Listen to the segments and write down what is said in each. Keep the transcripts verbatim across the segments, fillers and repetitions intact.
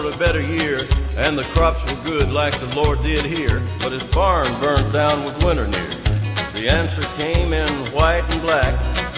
a better year, and the crops were good like the Lord did here, but his barn burnt down with winter near. The answer came in white and black.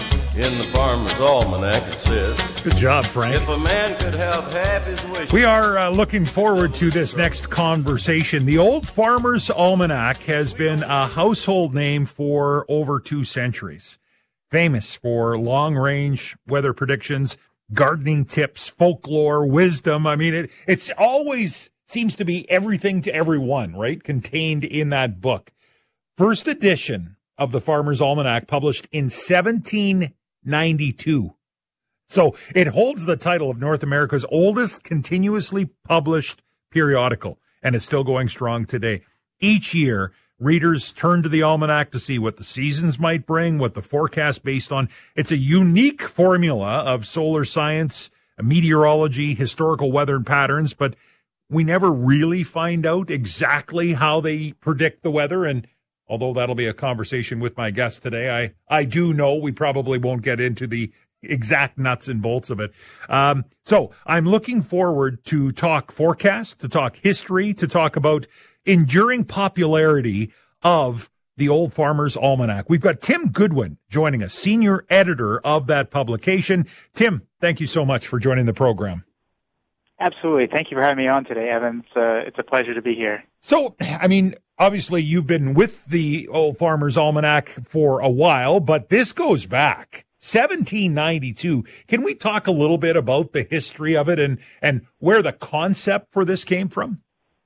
In the Farmer's Almanac it says, good job, Frank. If a man could have half his wishes. We are uh, looking forward to this next conversation. The Old Farmer's Almanac has been a household name for over two centuries. Famous for long-range weather predictions, gardening tips, folklore, wisdom. I mean, it it's always seems to be everything to everyone, right? Contained in that book. First edition of the Farmer's Almanac, published in seventeen ninety-two. So it holds the title of North America's oldest continuously published periodical, and it's still going strong today. Each year, readers turn to the almanac to see what the seasons might bring, what the forecast based on. It's a unique formula of solar science, meteorology, historical weather and patterns, but we never really find out exactly how they predict the weather. And although that'll be a conversation with my guest today, I, I do know we probably won't get into the exact nuts and bolts of it. Um, so I'm looking forward to talk forecast, to talk history, to talk about enduring popularity of the Old Farmer's Almanac. We've got Tim Goodwin joining us, senior editor of that publication. Tim, thank you so much for joining the program. Absolutely. Thank you for having me on today, Evan. It's a, it's a pleasure to be here. So, I mean, obviously you've been with the Old Farmer's Almanac for a while, but this goes back seventeen ninety-two. Can we talk a little bit about the history of it and, and where the concept for this came from?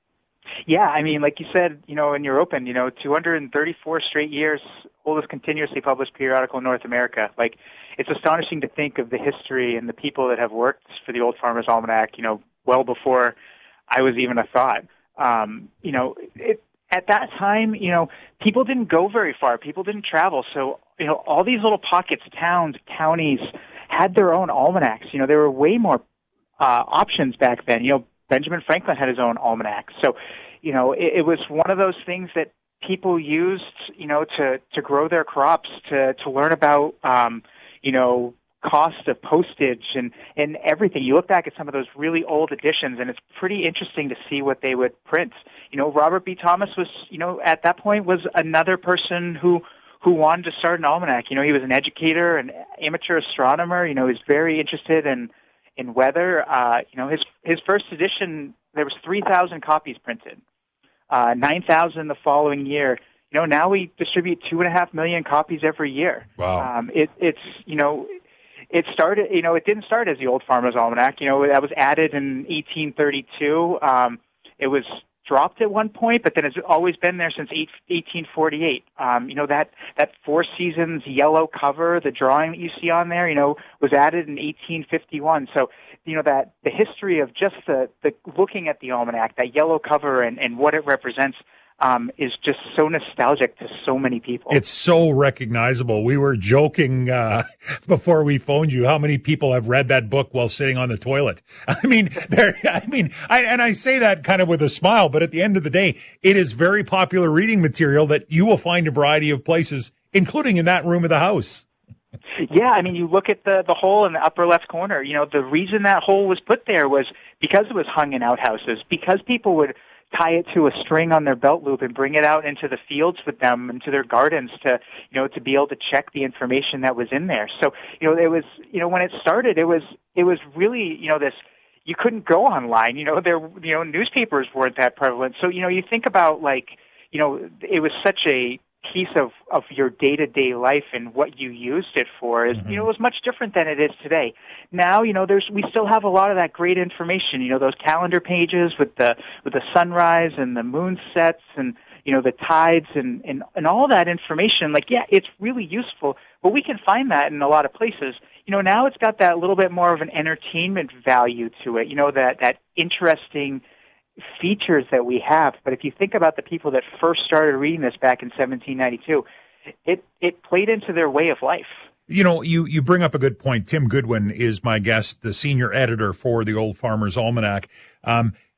Yeah, I mean, like you said, you know, in your open, you know, two hundred thirty-four straight years, oldest continuously published periodical in North America. Like, it's astonishing to think of the history and the people that have worked for the Old Farmer's Almanac, you know, well before I was even a thought. Um, you know, it, at that time, you know, people didn't go very far. People didn't travel. So, you know, all these little pockets, towns, counties had their own almanacs. You know, there were way more uh, options back then. You know, Benjamin Franklin had his own almanac. So, you know, it, it was one of those things that people used, you know, to, to grow their crops, to, to learn about, um, you know, cost of postage and, and everything. You look back at some of those really old editions, and it's pretty interesting to see what they would print. You know, Robert B. Thomas was, you know, at that point was another person who, who wanted to start an almanac. You know, he was an educator, an amateur astronomer. You know, he was very interested in, in weather. Uh, you know, his, his first edition, there was three thousand copies printed, uh, nine thousand the following year. You know, now we distribute two and a half million copies every year. Wow. Um, it, it's, you know, it started, you know, it didn't start as the Old Farmer's Almanac. You know, that was added in eighteen thirty-two. Um, it was dropped at one point, but then it's always been there since eighteen forty-eight. Um, you know, that, that Four Seasons yellow cover, the drawing that you see on there, you know, was added in eighteen fifty-one. So, you know, that the history of just the, the looking at the almanac, that yellow cover and, and what it represents, Um, is just so nostalgic to so many people. It's so recognizable. We were joking uh, before we phoned you how many people have read that book while sitting on the toilet. I mean, there. I mean, I, and I say that kind of with a smile, but at the end of the day, it is very popular reading material that you will find a variety of places, including in that room of the house. Yeah, I mean, you look at the the hole in the upper left corner. You know, the reason that hole was put there was because it was hung in outhouses, because people would tie it to a string on their belt loop and bring it out into the fields with them, into their gardens to, you know, to be able to check the information that was in there. So, you know, it was, you know, when it started, it was, it was really, you know, this, you couldn't go online, you know, there, you know, newspapers weren't that prevalent. So, you know, you think about like, you know, it was such a piece of, of your day-to-day life and what you used it for is, mm-hmm. you know, it was much different than it is today. Now, you know, there's, we still have a lot of that great information, you know, those calendar pages with the, with the sunrise and the moon sets and, you know, the tides and, and, and all that information. Like, yeah, it's really useful, but we can find that in a lot of places. You know, now it's got that little bit more of an entertainment value to it, you know, that, that interesting features that we have. But if you think about the people that first started reading this back in seventeen ninety-two, it, it played into their way of life. You know, you, you bring up a good point. Tim Goodwin is my guest, the senior editor for the Old Farmer's Almanac. Um,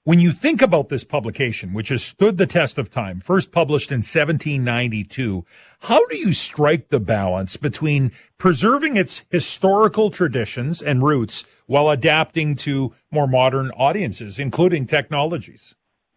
When you think about this publication, which has stood the test of time, first published in seventeen ninety-two, how do you strike the balance between preserving its historical traditions and roots while adapting to more modern audiences, including technologies?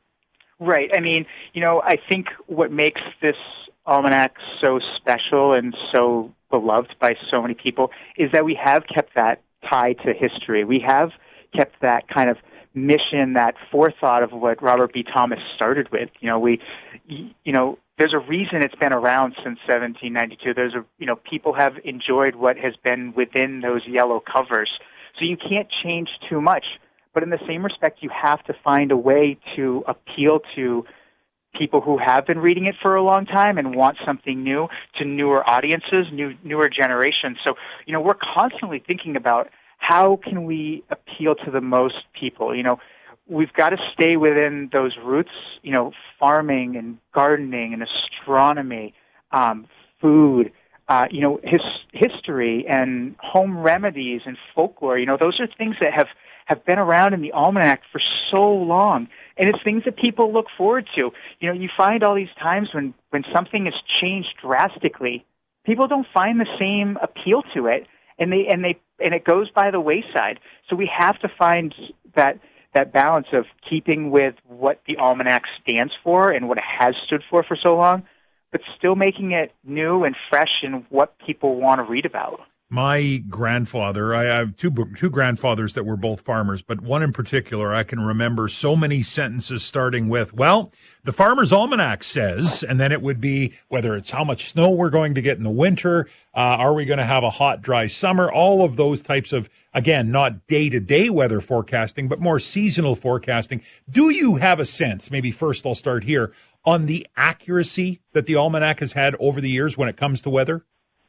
Right. I mean, you know, I think what makes this almanac so special and so beloved by so many people is that we have kept that tie to history. We have kept that kind of mission, that forethought of what Robert B. Thomas started with. You know, we, you know, there's a reason it's been around since seventeen ninety-two. There's a, you know, people have enjoyed what has been within those yellow covers. So you can't change too much. But in the same respect, you have to find a way to appeal to people who have been reading it for a long time and want something new, to newer audiences, new, newer generations. So, you know, we're constantly thinking about how can we appeal to the most people? You know, we've got to stay within those roots, you know, farming and gardening and astronomy, um, food, uh, you know, his, history and home remedies and folklore. You know, those are things that have, have been around in the almanac for so long. And it's things that people look forward to. You know, you find all these times when, when something has changed drastically, people don't find the same appeal to it. And they and they and it goes by the wayside. So we have to find that that balance of keeping with what the almanac stands for and what it has stood for for so long, but still making it new and fresh in what people want to read about. My grandfather, I have two two grandfathers that were both farmers, but one in particular, I can remember so many sentences starting with, well, the Farmer's Almanac says, and then it would be whether it's how much snow we're going to get in the winter, uh, are we going to have a hot, dry summer, all of those types of, again, not day-to-day weather forecasting, but more seasonal forecasting. Do you have a sense, maybe first I'll start here, on the accuracy that the Almanac has had over the years when it comes to weather?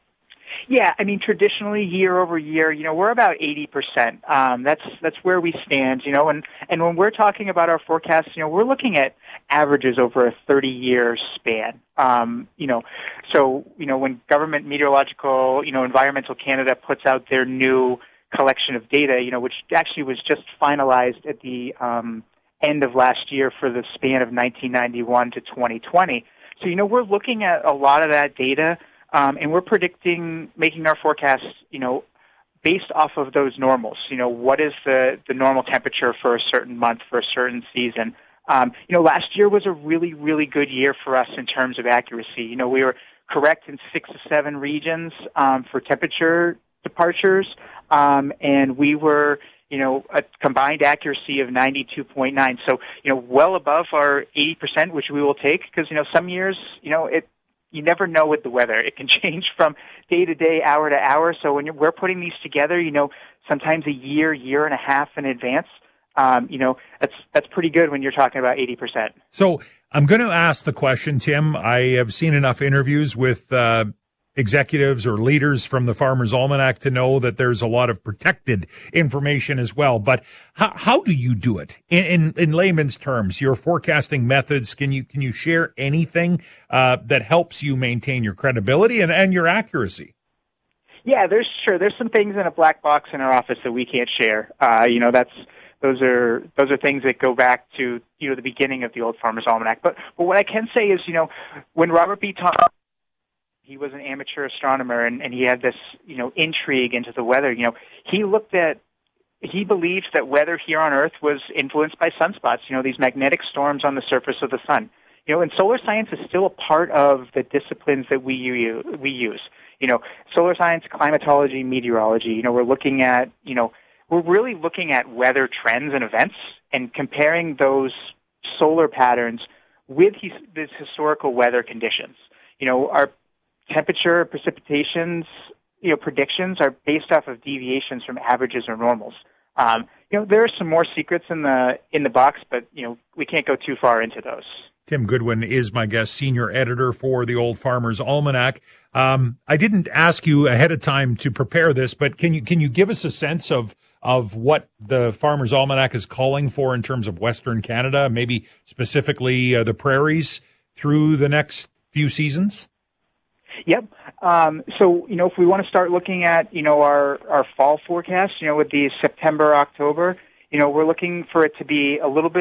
Yeah, I mean, traditionally, year over year, you know, we're about eighty percent. Um, that's that's where we stand, you know, and, and when we're talking about our forecasts, you know, we're looking at averages over a thirty-year span. Um, you know, so, you know, when Government Meteorological, you know, Environmental Canada puts out their new collection of data, you know, which actually was just finalized at the um, end of last year for the span of nineteen ninety-one to twenty twenty. So, you know, we're looking at a lot of that data. Um, and we're predicting, making our forecasts, you know, based off of those normals. You know, what is the, the normal temperature for a certain month, for a certain season? Um, you know, last year was a really, really good year for us in terms of accuracy. You know, we were correct in six or seven regions um, for temperature departures, um, and we were, you know, a combined accuracy of ninety-two point nine. So, you know, well above our eighty percent, which we will take, because, you know, some years, you know, it, you never know with the weather. It can change from day to day, hour to hour. So when you're, we're putting these together, you know, sometimes a year, year and a half in advance, um, you know, that's that's pretty good when you're talking about eighty percent. So I'm going to ask the question, Tim. I have seen enough interviews with uh, executives or leaders from the Farmer's Almanac to know that there's a lot of protected information as well. But how, how do you do it in, in, in layman's terms? Your forecasting methods, can you can you share anything uh, that helps you maintain your credibility and, and your accuracy? Yeah, there's sure there's some things in a black box in our office that we can't share. Uh, you know, that's those are those are things that go back to you know the beginning of the old Farmer's Almanac. But but what I can say is, you know, when Robert B. Thomas, he was an amateur astronomer, and, and he had this, you know, intrigue into the weather. You know, he looked at, he believed that weather here on Earth was influenced by sunspots, you know, these magnetic storms on the surface of the sun. You know, and solar science is still a part of the disciplines that we use. We use. You know, solar science, climatology, meteorology. You know, we're looking at, you know, we're really looking at weather trends and events and comparing those solar patterns with his, these historical weather conditions. You know, our temperature, precipitations, you know, predictions are based off of deviations from averages or normals. Um, you know, there are some more secrets in the in the box, but you know, we can't go too far into those. Tim Goodwin is my guest, senior editor for the Old Farmer's Almanac. Um, I didn't ask you ahead of time to prepare this, but can you can you give us a sense of of what the Farmer's Almanac is calling for in terms of Western Canada, maybe specifically uh, the prairies through the next few seasons? Yep. Um, so, you know, if we want to start looking at, you know, our, our fall forecast, you know, with the September, October, you know, we're looking for it to be a little bit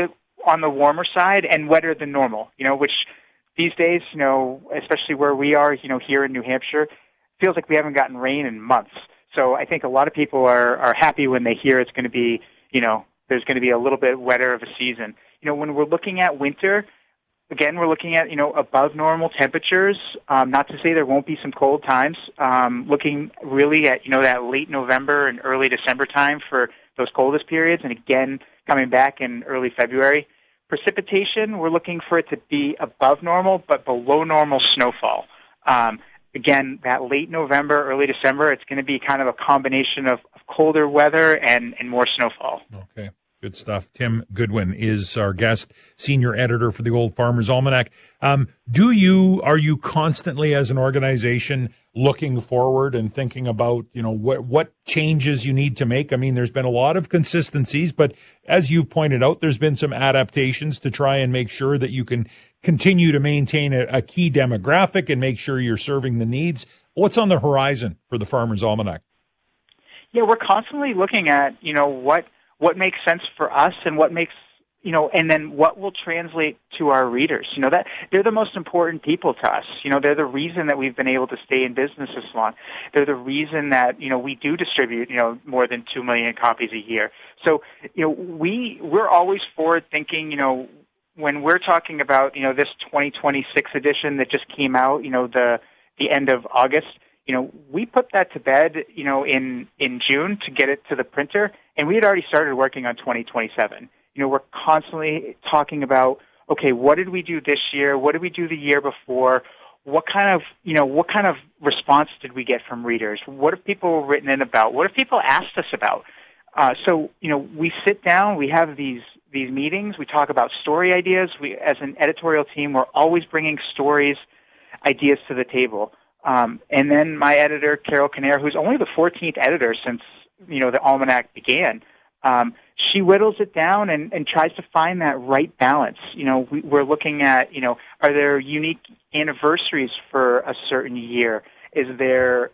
on the warmer side and wetter than normal, you know, which these days, you know, especially where we are, you know, here in New Hampshire, feels like we haven't gotten rain in months. So I think a lot of people are, are happy when they hear it's going to be, you know, there's going to be a little bit wetter of a season. You know, when we're looking at winter, again, we're looking at, you know, above normal temperatures. Um, not to say there won't be some cold times. Um, looking really at, you know, that late November and early December time for those coldest periods, and again, coming back in early February. Precipitation, we're looking for it to be above normal, but below normal snowfall. Um, again, that late November, early December, it's going to be kind of a combination of, of colder weather and, and more snowfall. Okay. Good stuff. Tim Goodwin is our guest, senior editor for the Old Farmer's Almanac. Um, do you, are you constantly as an organization looking forward and thinking about, you know, what, what changes you need to make? I mean, there's been a lot of consistencies, but as you pointed out, there's been some adaptations to try and make sure that you can continue to maintain a, a key demographic and make sure you're serving the needs. What's on the horizon for the Farmer's Almanac? Yeah, we're constantly looking at, you know, what, what makes sense for us and what makes, you know, and then what will translate to our readers. You know, that they're the most important people to us. You know, they're the reason that we've been able to stay in business this long. They're the reason that, you know, we do distribute, you know, more than two million copies a year. So, you know, we, we're always forward thinking, you know, when we're talking about, you know, this twenty twenty-six edition that just came out, you know, the, the end of August, you know, we put that to bed, you know, in, in June to get it to the printer, and we had already started working on twenty twenty-seven. You know, we're constantly talking about, okay, what did we do this year? What did we do the year before? What kind of, you know, what kind of response did we get from readers? What have people written in about? What have people asked us about? Uh, so, you know, we sit down, we have these, these meetings, we talk about story ideas. We, as an editorial team, we're always bringing stories, ideas to the table. Um, and then my editor, Carol Kinnair, who's only the fourteenth editor since, you know, the Almanac began, um, she whittles it down and, and tries to find that right balance. You know, we, we're looking at, you know, are there unique anniversaries for a certain year? Is there,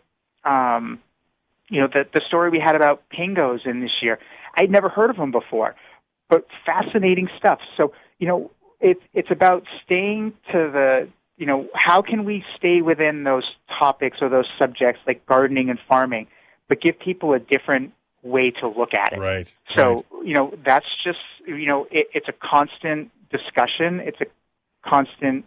um, you know, the, the story we had about pingos in this year? I'd never heard of them before, but fascinating stuff. So, you know, it's it's about staying to the, you know, how can we stay within those topics or those subjects like gardening and farming, but give people a different way to look at it. Right. So, right. you know, that's just, you know, it, it's a constant discussion. It's a constant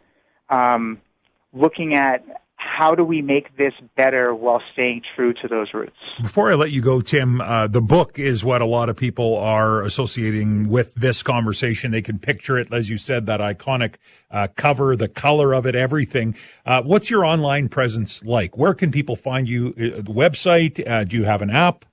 um, looking at how do we make this better while staying true to those roots. Before I let you go, Tim, uh, the book is what a lot of people are associating with this conversation. They can picture it, as you said, that iconic uh, cover, the color of it, everything. Uh, what's your online presence like? Where can people find you? Uh, the website? Uh, do you have an app?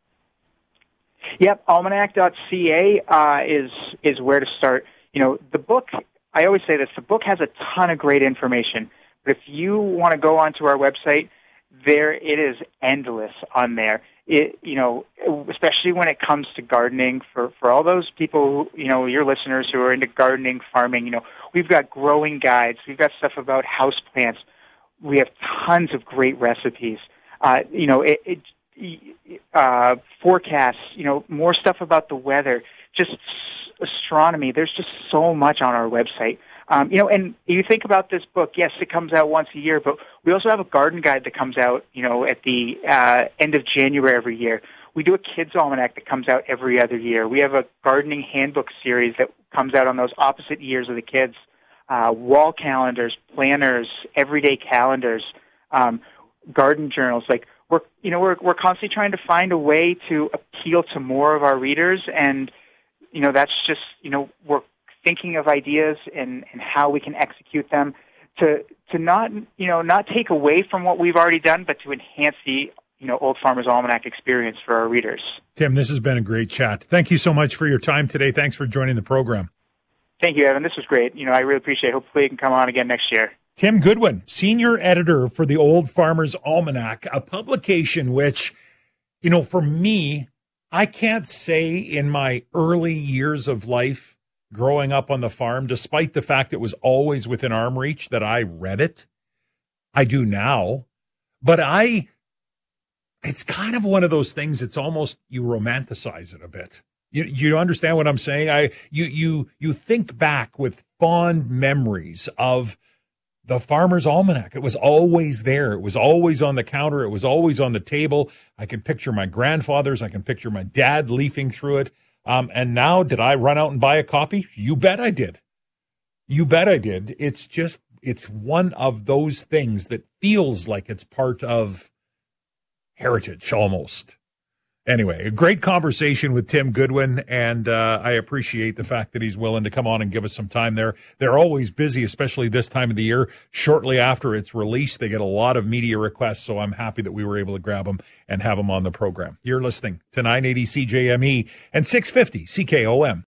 Yep, almanac dot c a uh, is is where to start. You know, the book, I always say this, the book has a ton of great information. But if you want to go onto our website, there it is endless on there. It, you know, especially when it comes to gardening, for, for all those people, who, you know, your listeners who are into gardening, farming, you know, we've got growing guides. We've got stuff about houseplants. We have tons of great recipes. Uh, you know, it, it uh, forecasts, you know, more stuff about the weather, just astronomy. There's just so much on our website. Um, you know, and you think about this book, yes, it comes out once a year, but we also have a garden guide that comes out, you know, at the uh, end of January every year. We do a kids' almanac that comes out every other year. We have a gardening handbook series that comes out on those opposite years of the kids. Uh, wall calendars, planners, everyday calendars, um, garden journals. Like we're, you know, we're we're constantly trying to find a way to appeal to more of our readers, and you know, that's just, you know, we're thinking of ideas and, and how we can execute them to to not, you know, not take away from what we've already done, but to enhance the, you know, Old Farmer's Almanac experience for our readers. Tim, this has been a great chat. Thank you so much for your time today. Thanks for joining the program. Thank you, Evan. This was great. You know, I really appreciate it. Hopefully you can come on again next year. Tim Goodwin, senior editor for the Old Farmer's Almanac, a publication which, you know, for me, I can't say in my early years of life growing up on the farm, despite the fact it was always within arm reach, that I read it. I do now. But I, it's kind of one of those things, it's almost, you romanticize it a bit. You you understand what I'm saying? I you you you think back with fond memories of the Farmer's Almanac. It was always there. It was always on the counter. It was always on the table. I can picture my grandfathers. I can picture my dad leafing through it. Um, and now, did I run out and buy a copy? You bet I did. You bet I did. It's just, it's one of those things that feels like it's part of heritage almost. Anyway, a great conversation with Tim Goodwin, and uh, I appreciate the fact that he's willing to come on and give us some time there. They're always busy, especially this time of the year. Shortly after it's released, they get a lot of media requests, so I'm happy that we were able to grab them and have them on the program. You're listening to nine eighty C J M E and six fifty C K O M.